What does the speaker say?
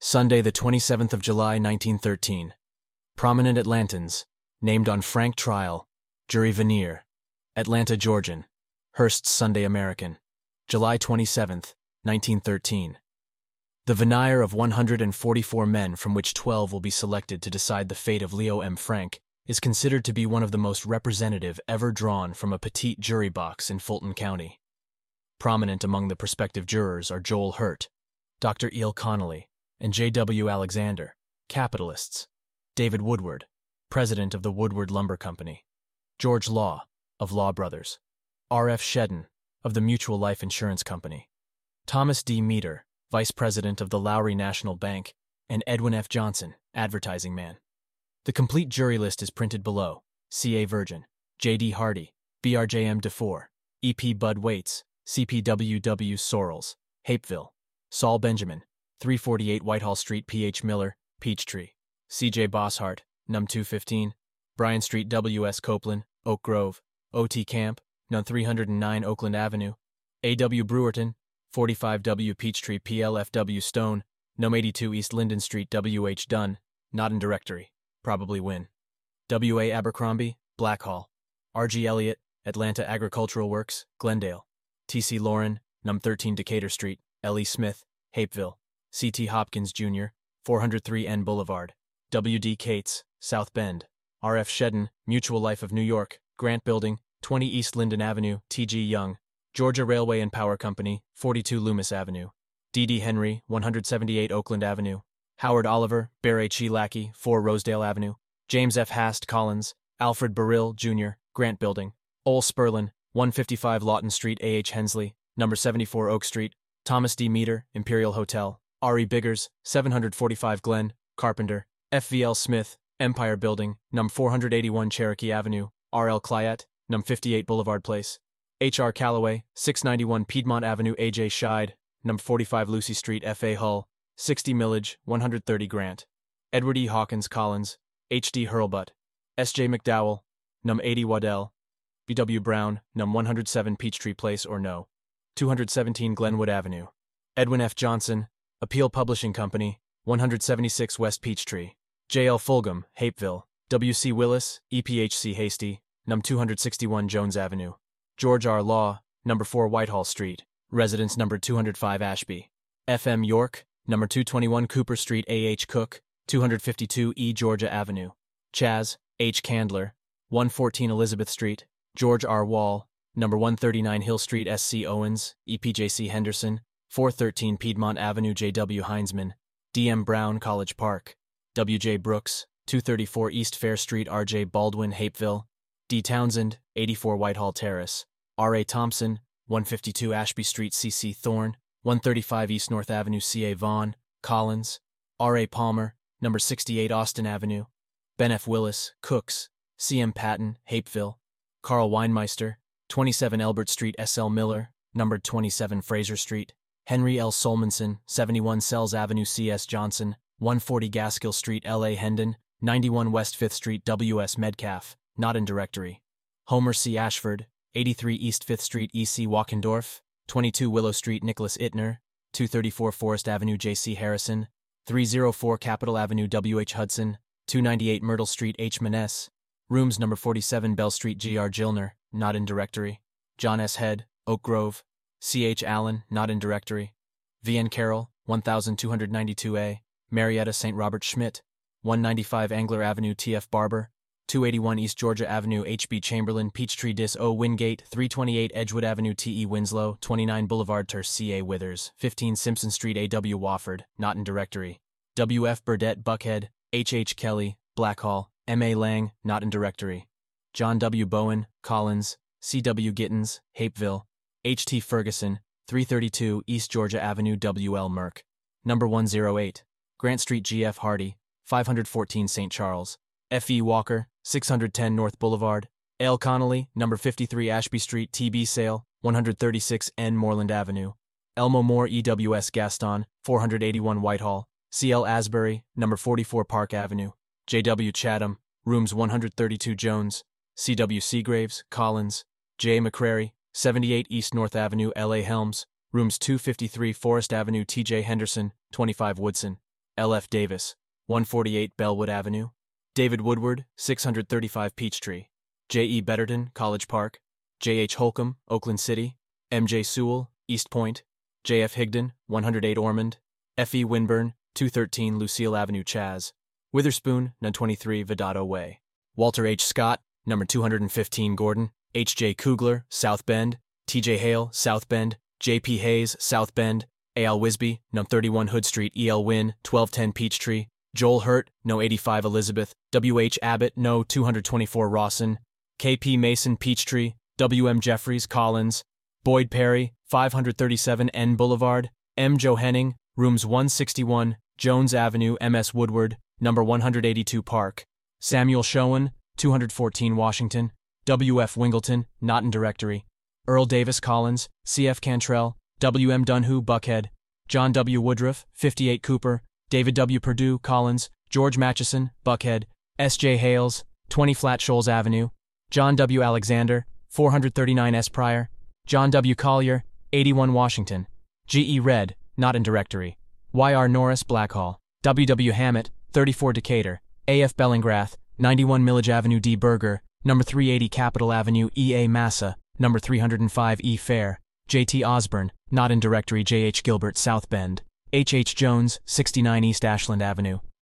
Sunday, the 27th of July, 1913. Prominent Atlantans, named on Frank Trial, Jury Veneer, Atlanta, Georgian, Hearst's Sunday American, July 27th, 1913. The veneer of 144 men, from which 12 will be selected to decide the fate of Leo M. Frank, is considered to be one of the most representative ever drawn from a petite jury box in Fulton County. Prominent among the prospective jurors are Joel Hurt, Dr. E.L. Connolly, and J.W. Alexander, capitalists; David Woodward, president of the Woodward Lumber Company; George Law, of Law Brothers; R.F. Shedden, of the Mutual Life Insurance Company; Thomas D. Meter, vice president of the Lowry National Bank; and Edwin F. Johnson, advertising man. The complete jury list is printed below. C.A. Virgin, J.D. Hardy, B.R.J.M. DeFore, E.P. Bud Waits, C.P.W.W. Sorrells, Hapeville; Saul Benjamin, 348 Whitehall Street; P.H. Miller, Peachtree; C.J. Bosshart, Num 215, Bryan Street; W.S. Copeland, Oak Grove; O.T. Camp, Num 309 Oakland Avenue; A.W. Brewerton, 45 W. Peachtree; P.L.F.W. Stone, Num 82 East Linden Street; W.H. Dunn, not in directory, probably win; W.A. Abercrombie, Blackhall; R.G. Elliott, Atlanta Agricultural Works, Glendale; T.C. Lauren, Num 13 Decatur Street; L.E. Smith, Hapeville; C.T. Hopkins, Jr., 403 N Boulevard; W.D. Cates, South Bend; R.F. Shedden, Mutual Life of New York, Grant Building, 20 East Linden Avenue; T.G. Young, Georgia Railway and Power Company, 42 Loomis Avenue; D.D. Henry, 178 Oakland Avenue; Howard Oliver, Bear H. E. Lackey, 4 Rosedale Avenue; James F. Hast Collins, Alfred Burrill, Jr., Grant Building; Ole Sperlin, 155 Lawton Street; A.H. Hensley, No. 74 Oak Street; Thomas D. Meter, Imperial Hotel; R.E. Biggers, 745 Glen, Carpenter; F.V.L. Smith, Empire Building, No. 481 Cherokee Avenue; R.L. Clyett, No. 58 Boulevard Place; H.R. Calloway, 691 Piedmont Avenue; A.J. Scheid, No. 45 Lucy Street; F.A. Hull, 60 Millage, 130 Grant; Edward E. Hawkins Collins, H.D. Hurlbut; S.J. McDowell, No. 80 Waddell; B.W. Brown, No. 107 Peachtree Place or No. 217 Glenwood Avenue; Edwin F. Johnson, Appeal Publishing Company, 176 West Peachtree; J.L. Fulgham, Hapeville; W.C. Willis, E.P.H.C. Hasty, No. 261 Jones Avenue; George R. Law, No. 4 Whitehall Street, Residence No. 205 Ashby; F.M. York, No. 221 Cooper Street; A.H. Cook, 252 E. Georgia Avenue; Chaz, H. Candler, 114 Elizabeth Street; George R. Wall, No. 139 Hill Street; S.C. Owens, E.P.J.C. Henderson, 413 Piedmont Avenue; J.W. Heinzman, D.M. Brown, College Park; W.J. Brooks, 234 East Fair Street; R.J. Baldwin, Hapeville; D. Townsend, 84 Whitehall Terrace; R.A. Thompson, 152 Ashby Street; C.C. Thorne, 135 East North Avenue; C.A. Vaughn, Collins; R.A. Palmer, No. 68 Austin Avenue; Ben F. Willis, Cooks; C.M. Patton, Hapeville; Carl Weinmeister, 27 Elbert Street; S.L. Miller, numbered 27 Fraser Street; Henry L. Solmonson, 71 Sells Avenue; C.S. Johnson, 140 Gaskill Street; L.A. Hendon, 91 West 5th Street; W.S. Metcalf, not in directory; Homer C. Ashford, 83 East 5th Street; E.C. Walkendorf, 22 Willow Street; Nicholas Ittner, 234 Forest Avenue; J.C. Harrison, 304 Capitol Avenue; W.H. Hudson, 298 Myrtle Street; H. Maness, Rooms No. 47 Bell Street; G.R. Gilner, not in directory; John S. Head, Oak Grove; C.H. Allen, not in directory; V.N. Carroll, 1292A; Marietta St. Robert Schmidt, 195 Angler Avenue; T.F. Barber, 281 East Georgia Avenue; H.B. Chamberlain, Peachtree Dis O. Wingate, 328 Edgewood Avenue; T.E. Winslow, 29 Boulevard Ter; C.A. Withers, 15 Simpson Street; A.W. Wofford, not in directory; W.F. Burdett, Buckhead; H.H. Kelly, Blackhall; M.A. Lang, not in directory; John W. Bowen, Collins; C.W. Gittens, Hapeville; H.T. Ferguson, 332 East Georgia Avenue; W.L. Merck, No. 108, Grant Street; G.F. Hardy, 514 St. Charles; F.E. Walker, 610 North Boulevard; L. Connolly, No. 53 Ashby Street; T.B. Sale, 136 N. Moreland Avenue; Elmo Moore, E.W.S. Gaston, 481 Whitehall; C.L. Asbury, No. 44 Park Avenue; J.W. Chatham, Rooms 132 Jones; C.W. Seagraves, Collins; J. McCrary, 78 East North Avenue; L.A. Helms, Rooms 253 Forest Avenue; T.J. Henderson, 25 Woodson; L.F. Davis, 148 Bellwood Avenue. David Woodward, 635 Peachtree. J.E. Betterton, College Park. J.H. Holcomb, Oakland City. M.J. Sewell, East Point. J.F. Higdon, 108 Ormond. F.E. Winburn, 213 Lucille Avenue, Chaz. Witherspoon, No. 23 Vedato Way. Walter H. Scott, number 215 Gordon. H.J. Kugler, South Bend. T.J. Hale, South Bend. J.P. Hayes, South Bend. A.L. Wisby, No. 31 Hood Street. E.L. Wynn, 1210 Peachtree. Joel Hurt, No. 85 Elizabeth. W.H. Abbott, No. 224 Rawson. K.P. Mason, Peachtree. W.M. Jeffries, Collins. Boyd Perry, 537 N Boulevard. M. Joe Henning, Rooms 161, Jones Avenue, M.S. Woodward, No. 182 Park. Samuel Schoen, 214 Washington. W.F. Wingleton, not in directory. Earl Davis Collins, C.F. Cantrell, W.M. Dunhu, Buckhead. John W. Woodruff, 58 Cooper. David W. Perdue, Collins. George Matchison, Buckhead. S.J. Hales, 20 Flat Shoals Avenue. John W. Alexander, 439 S. Pryor. John W. Collier, 81 Washington. G.E. Red, not in directory. Y.R. Norris, Blackhall. W.W. Hammett, 34 Decatur. A.F. Bellingrath, 91 Millage Avenue. D. Berger, No. 380 Capitol Avenue. E.A. Massa, No. 305 E. Fair. J.T. Osborne, not in directory. J.H. Gilbert, South Bend. H.H. Jones, 69 East Ashland Avenue.